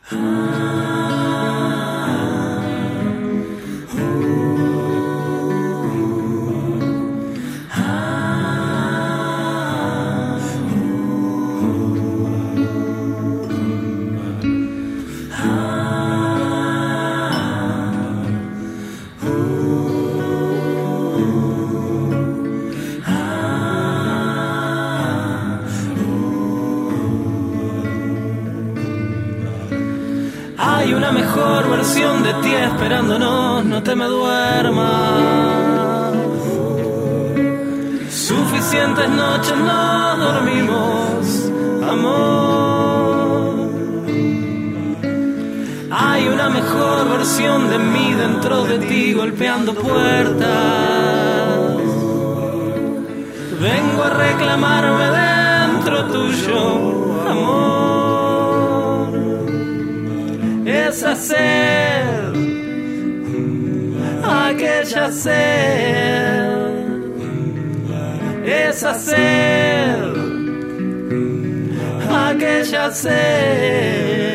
Hay una mejor versión de ti esperándonos, no te me duermas. Suficientes noches no dormimos, amor. Hay una mejor versión de mí dentro de ti golpeando puertas. Vengo a reclamarme dentro tuyo, amor. Esa sed, aquella sed, esa sed, aquella sed.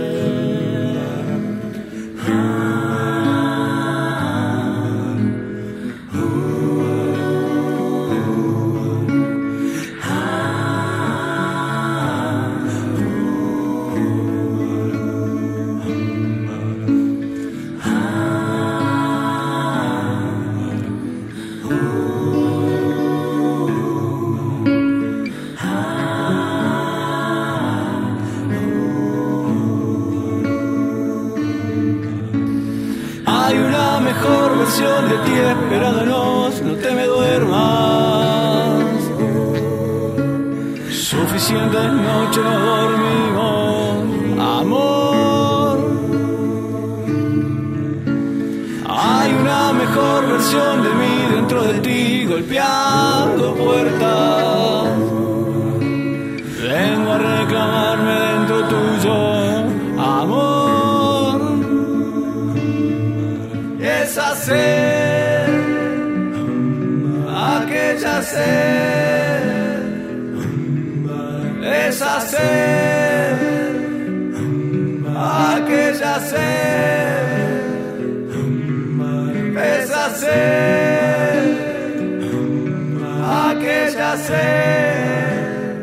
De ti esperándonos, no te me duermas. Suficientes noches no dormimos, amor. Hay una mejor versión de mí dentro de ti golpeando puertas. Vengo a reclamarme dentro tuyo, amor. Esa sed, aquella sed, esa sed, aquella sed, esa sed, aquella sed,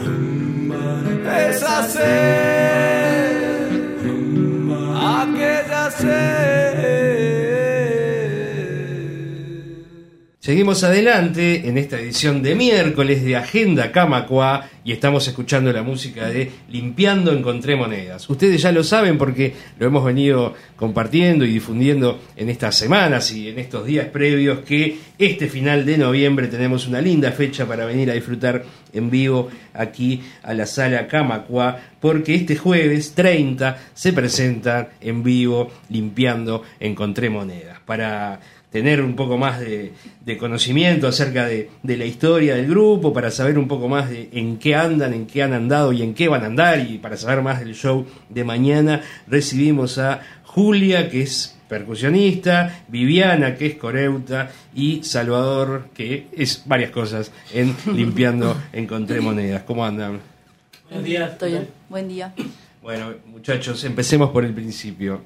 esa sed, aquella sed. Seguimos adelante en esta edición de miércoles de Agenda Camacuá y estamos escuchando la música de Limpiando Encontré Monedas. Ustedes ya lo saben porque lo hemos venido compartiendo y difundiendo en estas semanas y en estos días previos que este final de noviembre tenemos una linda fecha para venir a disfrutar en vivo aquí a la Sala Camacuá, porque este jueves 30 se presenta en vivo Limpiando Encontré Monedas. Para tener un poco más de conocimiento acerca de la historia del grupo, para saber un poco más de en qué andan, en qué han andado y en qué van a andar, y para saber más del show de mañana, recibimos a Julia, que es percusionista, Viviana, que es coreuta, y Salvador, que es varias cosas en Limpiando Encontré Monedas. ¿Cómo andan? Buenos días. Estoy bien. Buen día. Bueno, muchachos, empecemos por el principio.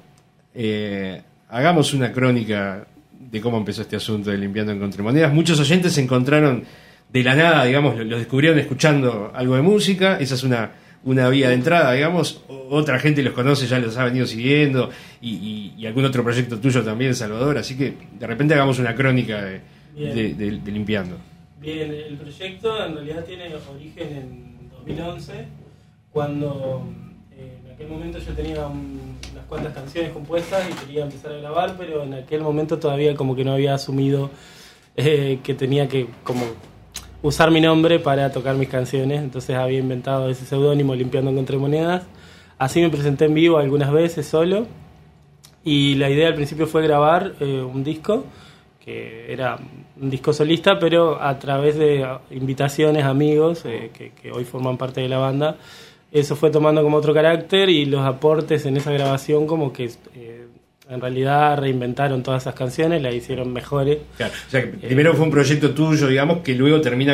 Hagamos una crónica de cómo empezó este asunto de Limpiando Encontré Monedas. Muchos oyentes se encontraron de la nada, digamos, lo descubrieron escuchando algo de música. Esa es una vía de entrada, digamos. Otra gente los conoce, ya los ha venido siguiendo, y algún otro proyecto tuyo también, Salvador. Así que de repente hagamos una crónica de Limpiando. Bien, el proyecto en realidad tiene origen en 2011, cuando en aquel momento yo tenía unas cuantas canciones compuestas y quería empezar a grabar, pero en aquel momento todavía como que no había asumido que tenía que como usar mi nombre para tocar mis canciones. Entonces había inventado ese seudónimo, Limpiando Encontré Monedas. Así me presenté en vivo algunas veces solo, y la idea al principio fue grabar un disco que era un disco solista, pero a través de invitaciones a amigos que hoy forman parte de la banda. Eso fue tomando como otro carácter, y los aportes en esa grabación como que en realidad reinventaron todas esas canciones, las hicieron mejores. Claro, o sea, que primero fue un proyecto tuyo, digamos, que luego termina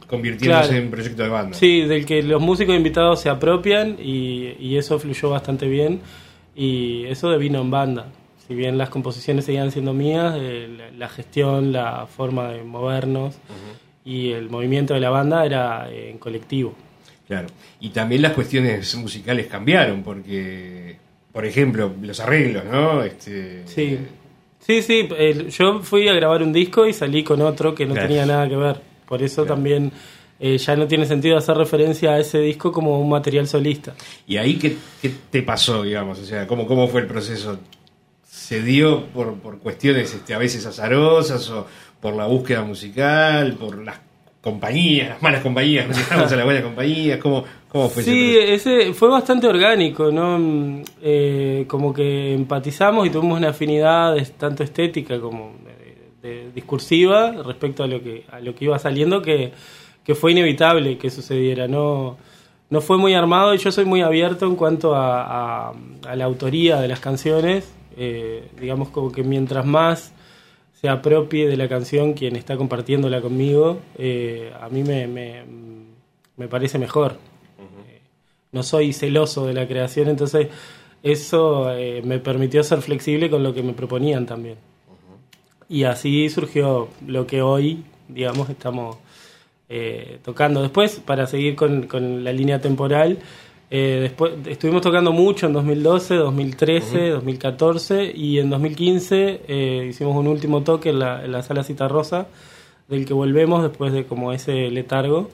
convirtiéndose Claro. en proyecto de banda. Sí, del que los músicos invitados se apropian y eso fluyó bastante bien y eso devino en banda. Si bien las composiciones seguían siendo mías, la gestión, la forma de movernos y el movimiento de la banda era en colectivo. Claro. Y también las cuestiones musicales cambiaron, porque, por ejemplo, los arreglos, ¿no? Sí. Yo fui a grabar un disco y salí con otro que no Claro. tenía nada que ver. Por eso Claro. también ya no tiene sentido hacer referencia a ese disco como un material solista. ¿Y ahí qué te pasó, digamos? O sea, ¿cómo fue el proceso? ¿Se dio por cuestiones a veces azarosas o por la búsqueda musical, por las compañías, las malas compañías, no llegamos a las buenas compañías? ¿Cómo fue Sí, ese proceso? ese fue bastante orgánico, ¿no? Como que empatizamos y tuvimos una afinidad tanto estética como de discursiva respecto a lo que iba saliendo que fue inevitable que sucediera. No fue muy armado y yo soy muy abierto en cuanto a la autoría de las canciones. Digamos como que mientras más se apropie de la canción quien está compartiéndola conmigo, a mí me parece mejor. No soy celoso de la creación, entonces eso me permitió ser flexible con lo que me proponían también. Y así surgió lo que hoy, digamos, estamos tocando. Después, para seguir con la línea temporal, después estuvimos tocando mucho en 2012, 2013, 2014 y en 2015 hicimos un último toque en la Sala Citarrosa, del que volvemos después de como ese letargo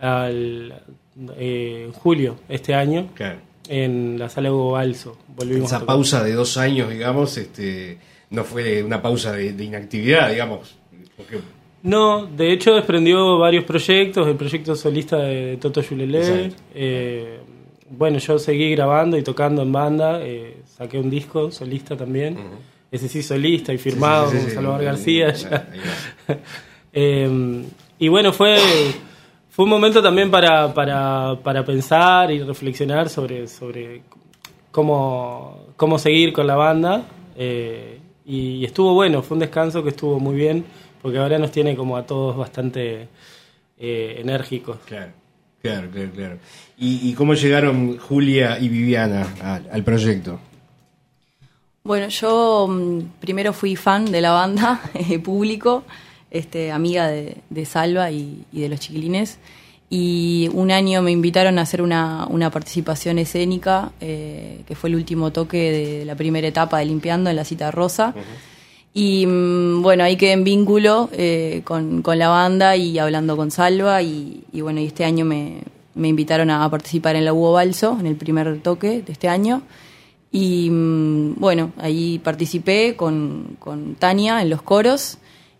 julio este año. Claro. En la Sala Hugo Balso volvimos a Esa tocar. pausa de 2 años, digamos, no fue una pausa de inactividad, digamos, porque No, de hecho desprendió varios proyectos, el proyecto solista de Toto Yulelé. Exacto. Bueno, yo seguí grabando y tocando en banda, saqué un disco solista también, ese sí solista y firmado Sí, con sí, Salvador sí, García. sí, ya. ahí Y bueno, fue un momento también para pensar y reflexionar sobre cómo seguir con la banda. Y estuvo bueno, fue un descanso que estuvo muy bien, porque ahora nos tiene como a todos bastante enérgicos. Claro. ¿Y cómo llegaron Julia y Viviana al proyecto? Bueno, yo primero fui fan de la banda, público, amiga de Salva y de los chiquilines. Y un año me invitaron a hacer una participación escénica, que fue el último toque de la primera etapa de Limpiando en la Citarrosa. Y bueno, ahí quedé en vínculo con la banda y hablando con Salva. Y bueno, y este año me invitaron a participar en la Hugo Balso, en el primer toque de este año. Y bueno, ahí participé con Tania en los coros.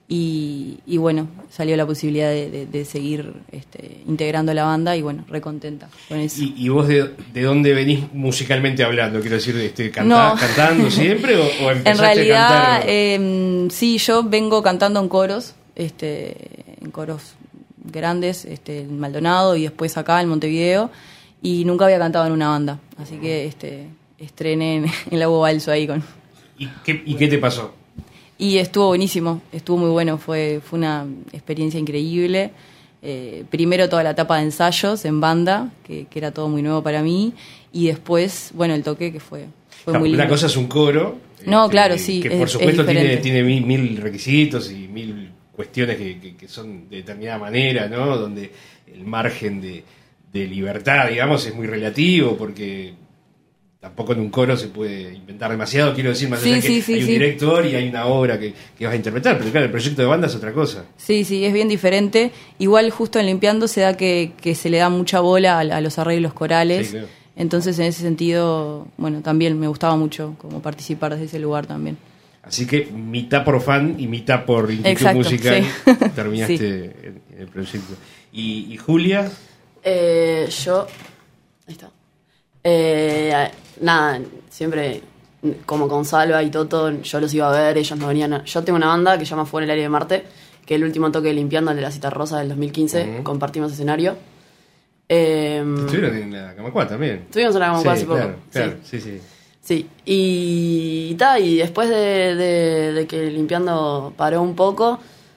Y bueno, salió la posibilidad de seguir integrando la banda y bueno, recontenta con eso. ¿Y vos de dónde venís musicalmente hablando? Quiero decir, No. ¿cantando siempre o empezaste En realidad, a cantar? sí, yo vengo cantando en coros, en coros grandes, en Maldonado y después acá en Montevideo, y nunca había cantado en una banda, así que estrené en la Hugo Balso ahí con... ¿Y qué te pasó? Y estuvo buenísimo, estuvo muy bueno, fue una experiencia increíble. Primero toda la etapa de ensayos en banda, que era todo muy nuevo para mí, y después, bueno, el toque que fue muy lindo. Una cosa es un coro. No, claro, sí, Que es- por supuesto es diferente. tiene mil requisitos y mil cuestiones que son de determinada manera, ¿no? Donde el margen de libertad, digamos, es muy relativo, porque tampoco en un coro se puede inventar demasiado. Quiero decir, más Sí, allá que sí, hay un sí. director y hay una obra que vas a interpretar, pero claro, el proyecto de banda es otra cosa. Sí, es bien diferente. Igual justo en Limpiando se da que se le da mucha bola a los arreglos corales. Sí, claro. Entonces en ese sentido, bueno, también me gustaba mucho como participar desde ese lugar también. Así que mitad por fan y mitad por inquietud Exacto, musical sí. terminaste Sí. en el proyecto. ¿Y Julia? Yo... Ahí está. Nada, siempre como con Salva y Toto, yo los iba a ver, ellos no venían. Yo tengo una banda que se llama Fuera el Aire de Marte, que el último toque de Limpiando, el de la Citarrosa del 2015, compartimos escenario. Estuvieron en la Camacua también. Estuvimos en la Camacua hace poco. Claro, Sí. sí. Sí, y después de que Limpiando paró un poco,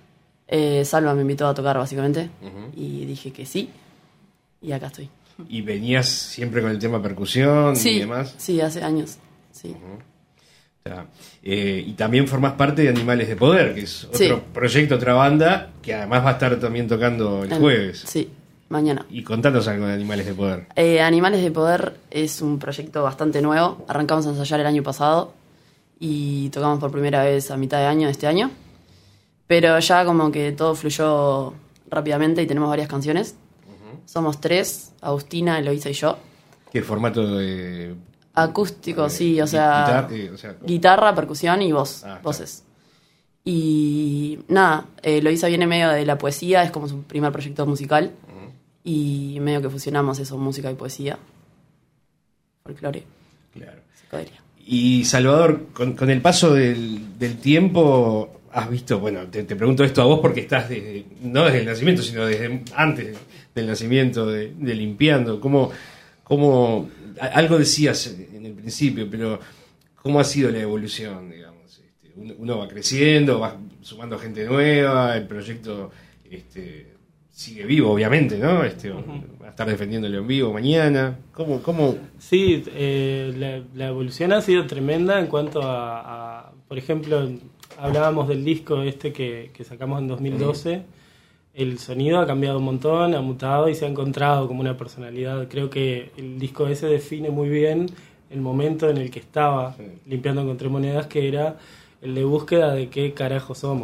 Salva me invitó a tocar, básicamente, y dije que sí, y acá estoy. ¿Y venías siempre con el tema percusión y demás? Sí, hace años, sí. O sea, y también formás parte de Animales de Poder, que es otro proyecto, otra banda, que además va a estar también tocando el jueves. Sí, mañana. Y contanos algo de Animales de Poder. Animales de Poder es un proyecto bastante nuevo. Arrancamos a ensayar el año pasado y tocamos por primera vez a mitad de año de este año. Pero ya como que todo fluyó rápidamente y tenemos varias canciones. Somos 3, Agustina, Eloísa y yo. ¿Qué formato de...? Acústico, sí, o sea, guitarra, percusión y voces. Y nada, Eloísa viene medio de la poesía, es como su primer proyecto musical. Y medio que fusionamos eso, música y poesía. Folclore. Claro. Psicodelia. Y Salvador, con el paso del tiempo... Has visto, bueno, te pregunto esto a vos porque estás no desde el nacimiento, sino desde antes del nacimiento de Limpiando. ¿Cómo algo decías en el principio, pero cómo ha sido la evolución, digamos? Uno va creciendo, va sumando gente nueva, el proyecto sigue vivo, obviamente, ¿no? Va a estar defendiéndolo en vivo mañana. ¿Cómo? Sí, la evolución ha sido tremenda en cuanto a por ejemplo... Hablábamos del disco que sacamos en 2012. El sonido ha cambiado un montón, ha mutado y se ha encontrado como una personalidad. Creo que el disco ese define muy bien el momento en el que estaba Limpiando Encontré Monedas, que era el de búsqueda de qué carajo somos.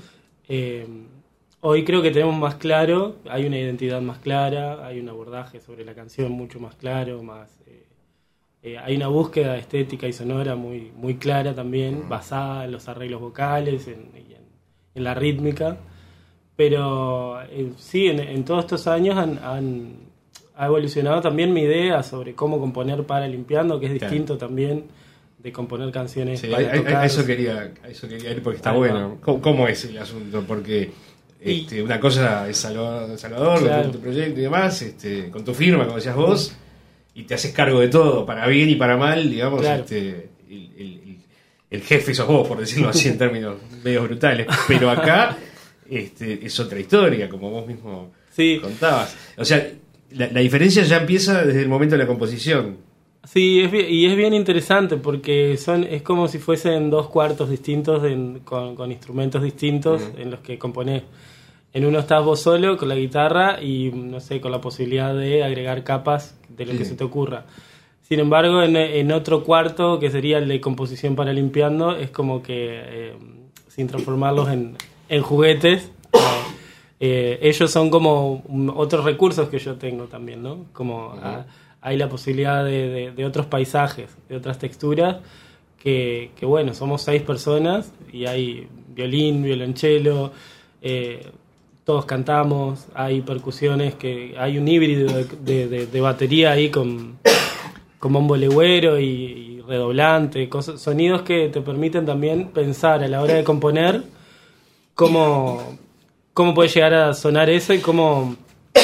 Hoy creo que tenemos más claro, hay una identidad más clara, hay un abordaje sobre la canción mucho más claro, hay una búsqueda estética y sonora muy, muy clara también, basada en los arreglos vocales, en la rítmica. Pero sí, en todos estos años ha evolucionado también mi idea sobre cómo componer para Limpiando, que es distinto también de componer canciones para tocar. A eso quería ir porque está bueno. ¿Cómo es el asunto? Porque una cosa es Salvador, claro, tu proyecto y demás, con tu firma, como decías vos, y te haces cargo de todo, para bien y para mal, digamos, claro. El jefe sos vos, por decirlo así en términos medio brutales, pero acá es otra historia, como vos mismo contabas. O sea, la diferencia ya empieza desde el momento de la composición. Sí, es bien interesante porque es como si fuesen dos cuartos distintos con instrumentos distintos en los que componés. En uno estás vos solo con la guitarra y, no sé, con la posibilidad de agregar capas de lo que se te ocurra. Sin embargo, en otro cuarto, que sería el de composición para Limpiando, es como que, sin transformarlos en juguetes, ellos son como otros recursos que yo tengo también, ¿no? Como hay la posibilidad de otros paisajes, de otras texturas, que bueno, somos 6 personas y hay violín, violonchelo, todos cantamos, hay percusiones, hay un híbrido de batería ahí con bombo legüero y redoblante, sonidos que te permiten también pensar a la hora de componer cómo puede llegar a sonar eso y cómo,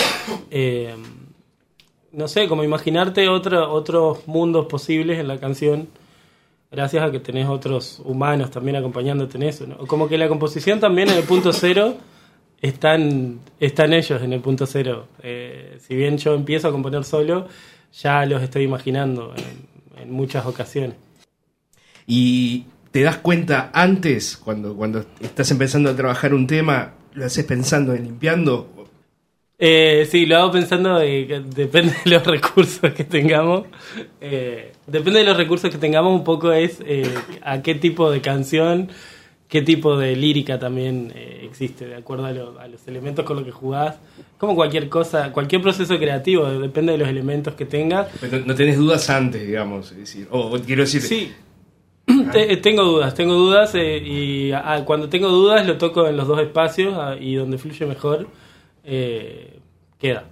no sé, como imaginarte otros mundos posibles en la canción, gracias a que tenés otros humanos también acompañándote en eso, ¿no? Como que la composición también en el punto cero están ellos en el punto cero. Si bien yo empiezo a componer solo, ya los estoy imaginando en muchas ocasiones. ¿Y te das cuenta antes, cuando estás empezando a trabajar un tema, lo haces pensando en Limpiando? Sí, lo hago pensando, depende de los recursos que tengamos. Depende de los recursos que tengamos, un poco es a qué tipo de canción, qué tipo de lírica también existe, de acuerdo a los elementos con los que jugás. Como cualquier cosa, cualquier proceso creativo, depende de los elementos que tenga. Pero no tenés dudas antes, digamos, es decir, quiero decir... Sí, tengo dudas y cuando tengo dudas lo toco en los dos espacios y donde fluye mejor queda.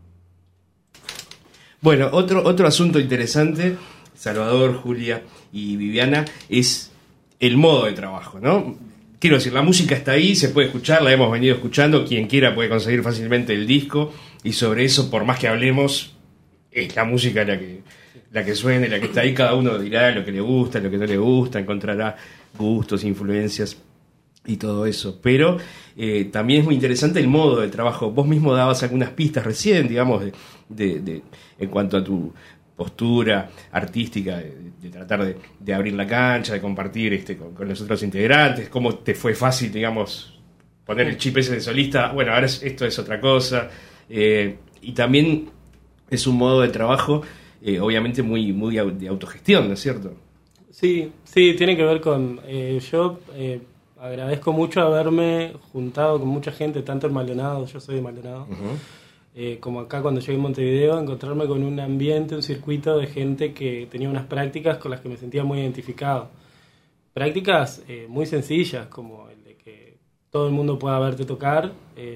Bueno, otro asunto interesante, Salvador, Julia y Viviana, es el modo de trabajo, ¿no? Quiero decir, la música está ahí, se puede escuchar, la hemos venido escuchando, quien quiera puede conseguir fácilmente el disco, y sobre eso, por más que hablemos, es la música la que suene, la que está ahí, cada uno dirá lo que le gusta, lo que no le gusta, encontrará gustos, influencias y todo eso. Pero también es muy interesante el modo de trabajo. Vos mismo dabas algunas pistas recién, digamos, en cuanto a tu postura artística, de tratar de abrir la cancha, de compartir con los otros integrantes. ¿Cómo te fue fácil, digamos, poner el chip ese de solista? Bueno, ahora esto es otra cosa. Y también es un modo de trabajo, obviamente, muy de autogestión, ¿no es cierto? Sí, tiene que ver con... yo agradezco mucho haberme juntado con mucha gente, tanto en Maldonado, yo soy de Maldonado, como acá cuando llegué a Montevideo, encontrarme con un ambiente, un circuito de gente que tenía unas prácticas con las que me sentía muy identificado. Prácticas muy sencillas, como el de que todo el mundo pueda verte tocar,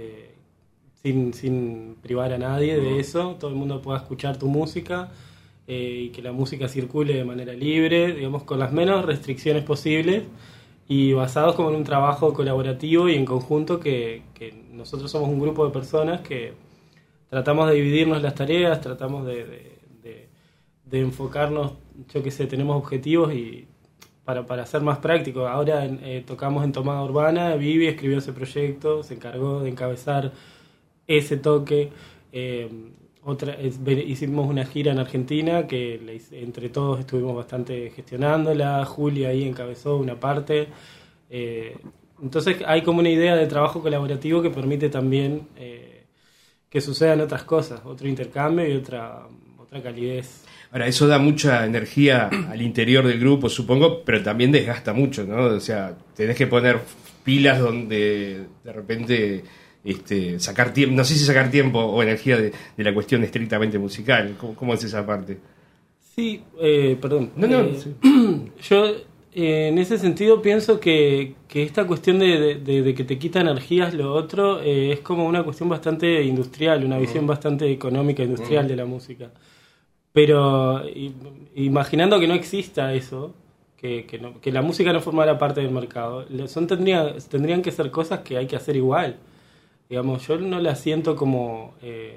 sin privar a nadie de eso, todo el mundo pueda escuchar tu música, y que la música circule de manera libre, digamos, con las menos restricciones posibles, y basados como en un trabajo colaborativo y en conjunto, que nosotros somos un grupo de personas que tratamos de dividirnos las tareas, tratamos de enfocarnos, yo qué sé, tenemos objetivos y para ser más práctico. Ahora tocamos en Tomada Urbana, Vivi escribió ese proyecto, se encargó de encabezar ese toque. Hicimos una gira en Argentina que entre todos estuvimos bastante gestionándola. Julia ahí encabezó una parte. Entonces hay como una idea de trabajo colaborativo que permite también que sucedan otras cosas, otro intercambio y otra calidez. Ahora, eso da mucha energía al interior del grupo, supongo, pero también desgasta mucho, ¿no? O sea, tenés que poner pilas donde de repente sacar tiempo, no sé si sacar tiempo o energía de la cuestión estrictamente musical. ¿Cómo es esa parte? Sí, perdón. Sí. Yo en ese sentido pienso que esta cuestión de que te quita energías lo otro es como una cuestión bastante industrial, una visión bastante económica industrial de la música. Pero imaginando que no exista eso, que la música no formara parte del mercado, tendrían que ser cosas que hay que hacer igual. Digamos, yo no las siento como...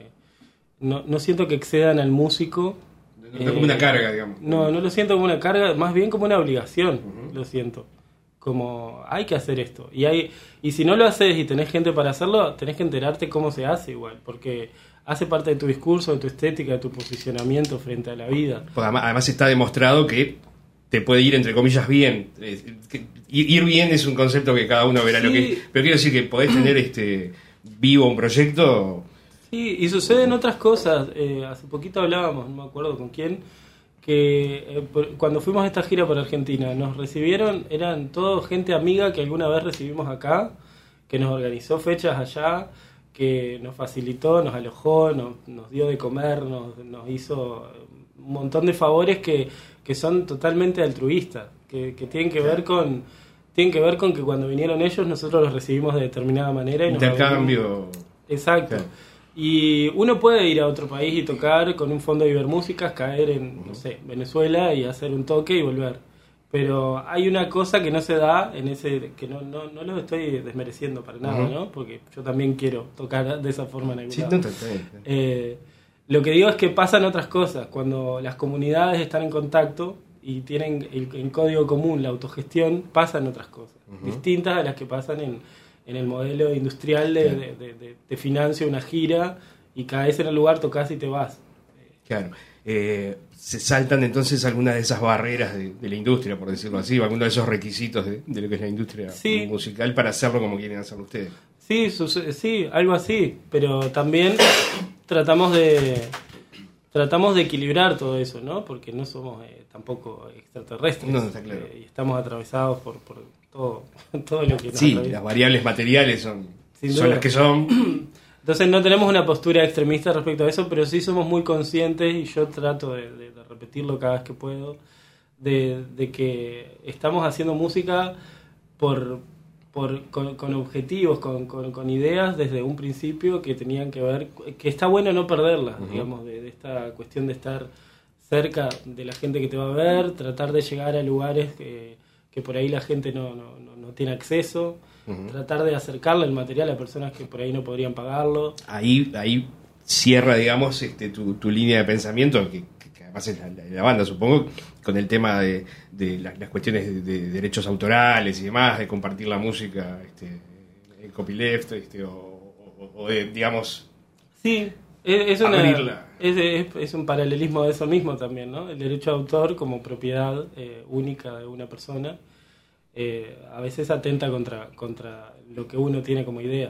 no siento que excedan al músico. No como una carga, digamos. No lo siento como una carga, más bien como una obligación, lo siento. Como, hay que hacer esto. Y si no lo haces y tenés gente para hacerlo, tenés que enterarte cómo se hace igual, porque hace parte de tu discurso, de tu estética, de tu posicionamiento frente a la vida. Porque además está demostrado que te puede ir, entre comillas, bien. Ir bien es un concepto que cada uno verá lo que es. Pero quiero decir que podés tener vivo un proyecto... Sí, y suceden otras cosas. Hace poquito hablábamos, no me acuerdo con quién, que cuando fuimos a esta gira por Argentina, nos recibieron, eran todo gente amiga que alguna vez recibimos acá, que nos organizó fechas allá, que nos facilitó, nos alojó, nos dio de comer, nos hizo un montón de favores que son totalmente altruistas, que tienen que ver con que cuando vinieron ellos nosotros los recibimos de determinada manera. Intercambio. Exacto. Claro. Y uno puede ir a otro país y tocar con un fondo de Ibermúsicas, caer en, no sé, Venezuela y hacer un toque y volver. Pero hay una cosa que no se da en ese, que no lo estoy desmereciendo para nada, ¿no? Porque yo también quiero tocar de esa forma en algún lado. Lo que digo es que pasan otras cosas. Cuando las comunidades están en contacto y tienen en código común la autogestión, pasan otras cosas, distintas a las que pasan en el modelo industrial de financio una gira y caes en el lugar, tocas y te vas. Claro. Se saltan entonces algunas de esas barreras de la industria, por decirlo así, algunos de esos requisitos de lo que es la industria musical para hacerlo como quieren hacerlo ustedes. Sí, algo así, pero también tratamos de equilibrar todo eso, ¿no? Porque no somos tampoco extraterrestres. No, está claro. Y estamos atravesados por todo lo que nos atraviesa. Las variables materiales son las que son. Entonces no tenemos una postura extremista respecto a eso, pero sí somos muy conscientes, y yo trato de repetirlo cada vez que puedo, de que estamos haciendo música con objetivos, con ideas desde un principio que tenían que ver, que está bueno no perderlas, digamos, de esta cuestión de estar cerca de la gente que te va a ver, tratar de llegar a lugares que por ahí la gente no tiene acceso, tratar de acercarle el material a personas que por ahí no podrían pagarlo. Ahí cierra, digamos, tu línea de pensamiento, que además es la banda, supongo, con el tema de las cuestiones de derechos autorales y demás, de compartir la música en copyleft, o de, digamos, Sí, es abrirla. es un paralelismo de eso mismo también, ¿no? El derecho de autor como propiedad única de una persona a veces atenta contra lo que uno tiene como idea.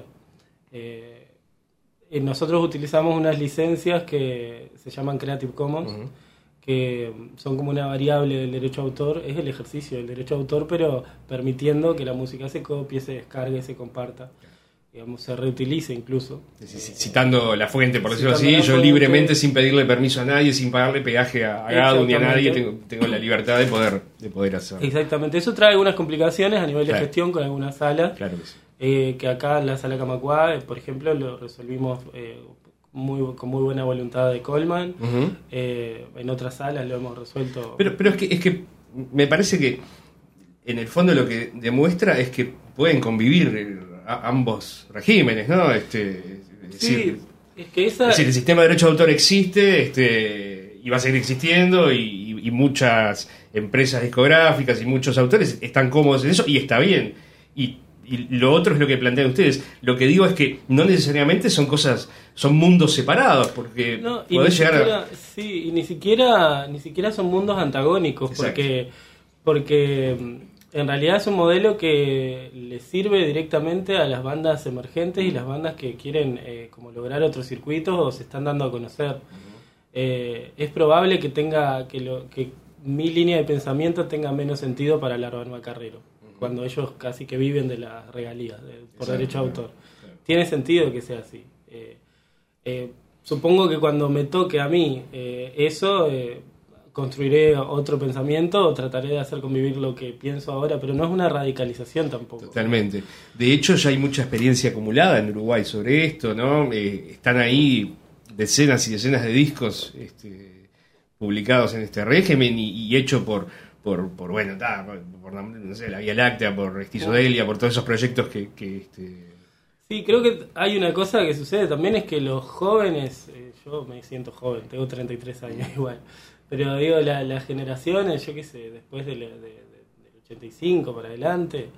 Nosotros utilizamos unas licencias que se llaman Creative Commons, que son como una variable del derecho de autor. Es el ejercicio del derecho de autor, pero permitiendo que la música se copie, se descargue, se comparta, digamos, se reutilice incluso. Citando la fuente, por decirlo Citando así, la yo fuente. libremente, sin pedirle permiso a nadie, sin pagarle peaje a Gadu ni a nadie, Exactamente. tengo la libertad de poder hacerlo. Exactamente, eso trae algunas complicaciones a nivel de Claro. gestión con algunas salas. Claro que sí. Que acá en la sala Camacuá, por ejemplo, lo resolvimos con muy buena voluntad de Coleman. Ujú. En otras salas lo hemos resuelto. Pero es que me parece que en el fondo lo que demuestra es que pueden convivir ambos regímenes, ¿no? Es sí, es que esa... decir, el sistema de derecho de autor existe y va a seguir existiendo y muchas empresas discográficas y muchos autores están cómodos en eso y está bien. Y lo otro es lo que plantean ustedes. Lo que digo es que no necesariamente son mundos separados, porque No, y podés ni llegar siquiera, a... sí, y ni siquiera son mundos antagónicos, Exacto. porque en realidad es un modelo que le sirve directamente a las bandas emergentes y las bandas que quieren como lograr otros circuitos o se están dando a conocer. Es probable que mi línea de pensamiento tenga menos sentido para Larvan Macarrero, cuando ellos casi que viven de las regalías por derecho de autor. Tiene sentido que sea así. Supongo que cuando me toque a mí eso, construiré otro pensamiento o trataré de hacer convivir lo que pienso ahora, pero no es una radicalización tampoco. Totalmente. De hecho, ya hay mucha experiencia acumulada en Uruguay sobre esto, ¿no? Están ahí decenas y decenas de discos publicados en este régimen y hecho por bueno, por no sé, la Vía Láctea, por Esquizodelia, por todos esos proyectos que Sí, creo que hay una cosa que sucede también, es que los jóvenes, yo me siento joven, tengo 33 años igual, pero digo, las generaciones, yo qué sé, después del 85 para adelante,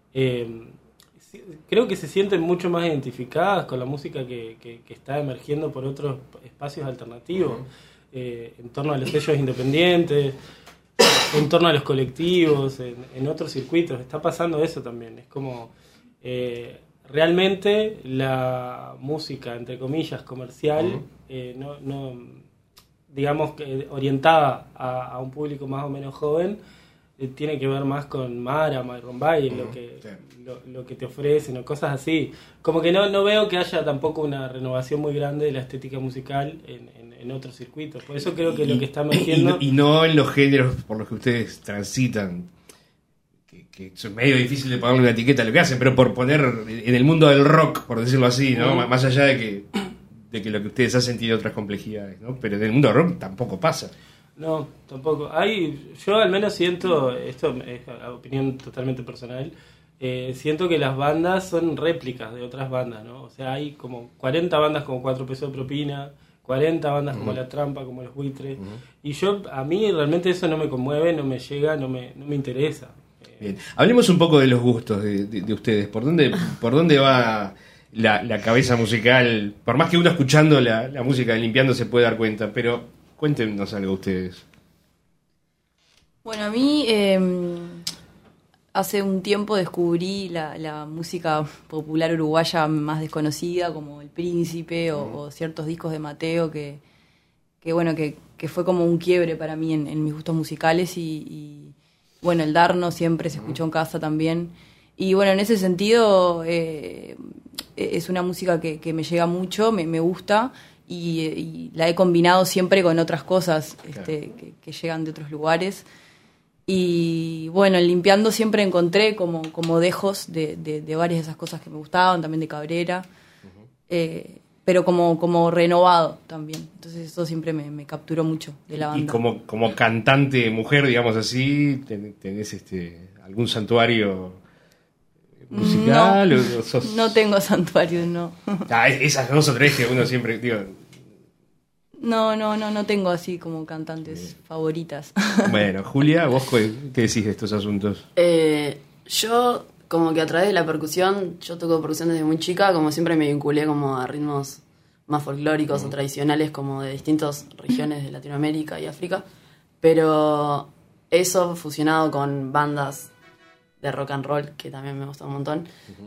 creo que se sienten mucho más identificadas con la música que está emergiendo por otros espacios alternativos, en torno a los sellos independientes, en torno a los colectivos, en otros circuitos. Está pasando eso también. Es como realmente la música, entre comillas, comercial, no digamos que orientada a un público más o menos joven, tiene que ver más con Mara, Myron Bay, lo que te ofrecen o cosas así. Como que no veo que haya tampoco una renovación muy grande de la estética musical en otros circuitos. Por eso creo que lo que está emergiendo... y no en los géneros por los que ustedes transitan, que es medio difícil de ponerle una etiqueta a lo que hacen, pero por poner en el mundo del rock, por decirlo así, ¿no? Más allá de que lo que ustedes hacen tiene otras complejidades, ¿no? Pero en el mundo del rock tampoco pasa. No, tampoco. Yo al menos siento, esto es opinión totalmente personal, siento que las bandas son réplicas de otras bandas, ¿no? O sea, hay como 40 bandas como 4 pesos de propina, 40 bandas como La Trampa, como Los Buitres, y a mí realmente eso no me conmueve, no me llega, no me interesa. Bien. Hablemos un poco de los gustos de ustedes. ¿Por dónde va la cabeza musical? Por más que uno escuchando la música de Limpiando se puede dar cuenta, pero cuéntenos algo ustedes. Bueno, a mí hace un tiempo descubrí la música popular uruguaya más desconocida, como El Príncipe o ciertos discos de Mateo, que fue como un quiebre para mí en mis gustos musicales y bueno, el Darno siempre se escuchó en casa también. Y bueno, en ese sentido es una música que me llega mucho, me gusta y la he combinado siempre con otras cosas que llegan de otros lugares. Y bueno, en Limpiando siempre encontré como dejos de varias de esas cosas que me gustaban, también de Cabrera, pero como renovado también. Entonces eso siempre me capturó mucho de la banda. Y como cantante mujer, digamos así, ¿tenés algún santuario musical? No, ¿O sos... no tengo santuario, no. Esas 2 o 3 que uno siempre... Digo, No tengo así como cantantes favoritas. Bueno, Julia, ¿vos qué decís de estos asuntos? Yo, como que a través de la percusión, yo toco percusión desde muy chica, como siempre me vinculé como a ritmos más folclóricos o tradicionales como de distintas regiones de Latinoamérica y África, pero eso fusionado con bandas de rock and roll, que también me gusta un montón.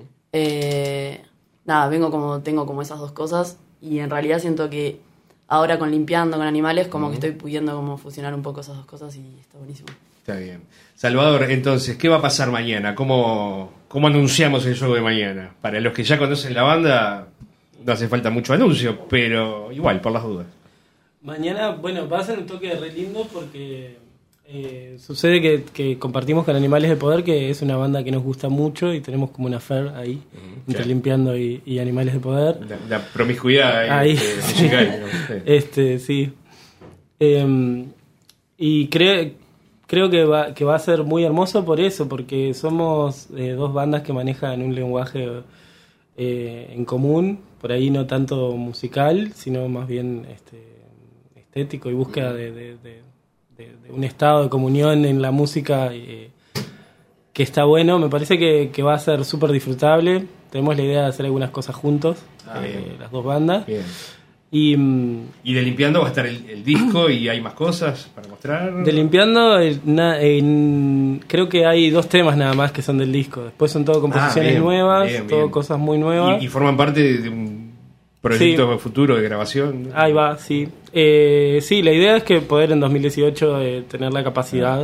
Tengo como esas dos cosas, y en realidad siento que ahora con Limpiando, con Animales, como que estoy pudiendo como fusionar un poco esas dos cosas y está buenísimo. Está bien. Salvador, entonces, ¿qué va a pasar mañana? ¿Cómo anunciamos el show de mañana? Para los que ya conocen la banda, no hace falta mucho anuncio, pero igual, por las dudas. Mañana, bueno, va a ser un toque re lindo porque sucede que compartimos con Animales de Poder, que es una banda que nos gusta mucho y tenemos como una affair ahí, entre Limpiando y Animales de Poder. La promiscuidad ahí. Sí. Y creo que va a ser muy hermoso por eso, porque somos dos bandas que manejan un lenguaje en común, por ahí no tanto musical, sino más bien estético y búsqueda de un estado de comunión en la música que está bueno. Me parece que va a ser súper disfrutable. Tenemos la idea de hacer algunas cosas juntos, las dos bandas. Bien. Y de Limpiando va a estar el disco y hay más cosas para mostrar. De Limpiando, creo que hay 2 temas nada más que son del disco. Después son todo composiciones nuevas, todo cosas muy nuevas. Y forman parte de un proyecto futuro de grabación. Ahí va, sí. Sí, la idea es que poder en 2018 tener la capacidad,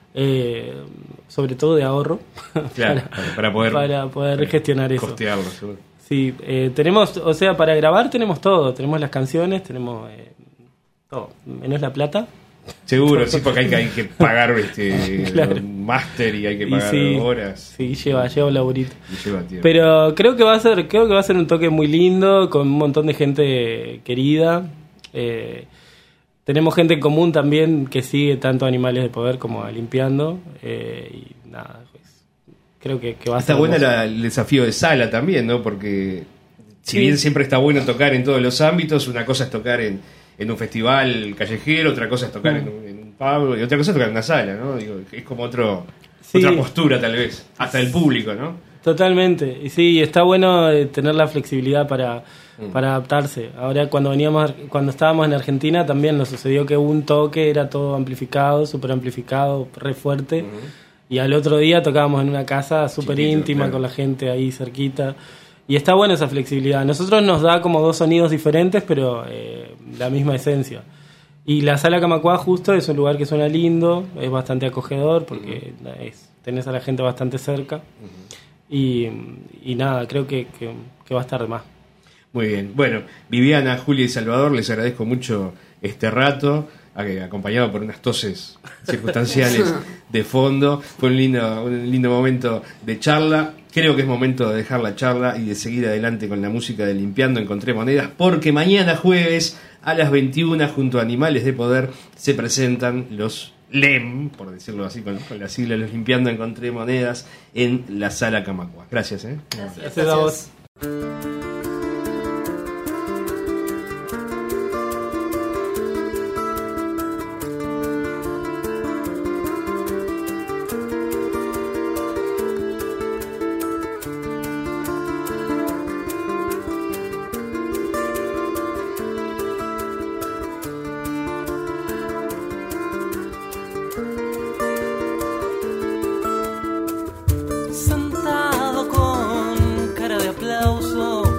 sobre todo de ahorro, claro, para poder gestionar eso. Costearlo, seguro. Sí, tenemos, o sea, para grabar tenemos todo, tenemos las canciones, tenemos todo, menos la plata. Seguro, sí, porque hay que pagar claro. un máster y hay que pagar horas. Sí, lleva un laburito. Y lleva tiempo. Pero creo que va a ser un toque muy lindo, con un montón de gente querida. Tenemos gente en común también que sigue tanto a Animales de Poder como a Limpiando. Y nada, pues, creo que va a ser. Está bueno el desafío de sala también, ¿no? Porque si bien siempre está bueno tocar en todos los ámbitos, una cosa es tocar en un festival callejero, otra cosa es tocar en un pub, y otra cosa es tocar en una sala, ¿no? Digo, es como otra postura tal vez, hasta el público, ¿no? Totalmente, y sí, está bueno tener la flexibilidad para adaptarse. Ahora cuando estábamos en Argentina también nos sucedió que un toque era todo amplificado, súper amplificado, re fuerte, y al otro día tocábamos en una casa súper íntima, claro, con la gente ahí cerquita. Y está buena esa flexibilidad. A nosotros nos da como 2 sonidos diferentes, pero la misma esencia. Y la Sala Camacuá justo es un lugar que suena lindo, es bastante acogedor, porque tenés a la gente bastante cerca. Y nada, creo que va a estar de más. Muy bien. Bueno, Viviana, Julia y Salvador, les agradezco mucho este rato, acompañado por unas toses circunstanciales de fondo. Fue un lindo momento de charla. Creo que es momento de dejar la charla y de seguir adelante con la música de Limpiando Encontré Monedas, porque mañana jueves a las 21 junto a Animales de Poder se presentan los LEM, por decirlo así con las siglas, los Limpiando Encontré Monedas, en la Sala Camacuá. Gracias. Gracias a vos. Sentado con cara de aplauso,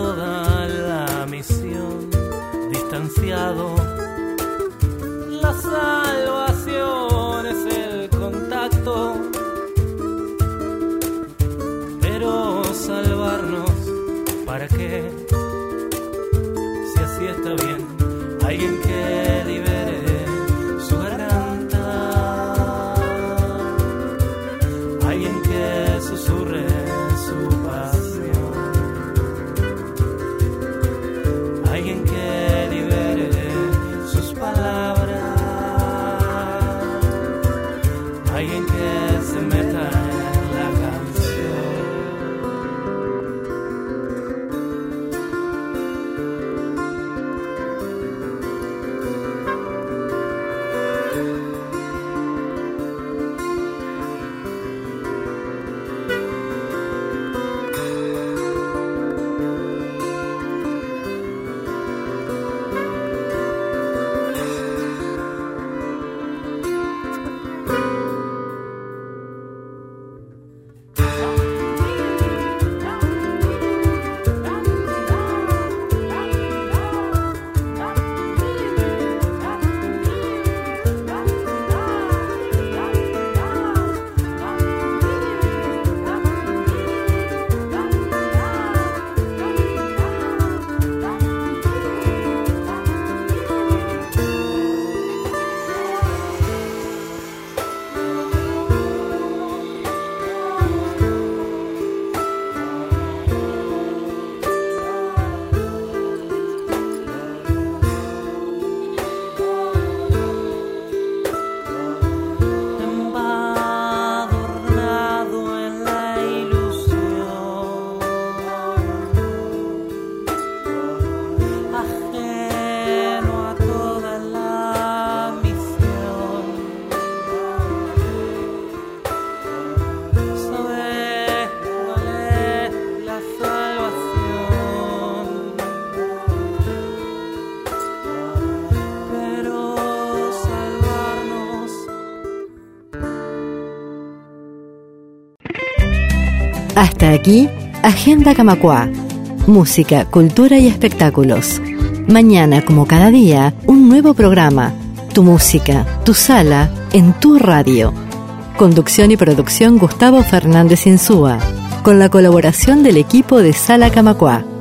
toda la misión, distanciado. La salvación es el contacto, pero salvarnos, ¿para qué? Si así está bien, alguien que libere su garganta, alguien que susurre su pasión, alguien que libere sus palabras, alguien que se meta en la canción. Hasta aquí, Agenda Camacuá. Música, cultura y espectáculos. Mañana, como cada día, un nuevo programa. Tu música, tu sala, en tu radio. Conducción y producción Gustavo Fernández Insúa. Con la colaboración del equipo de Sala Camacuá.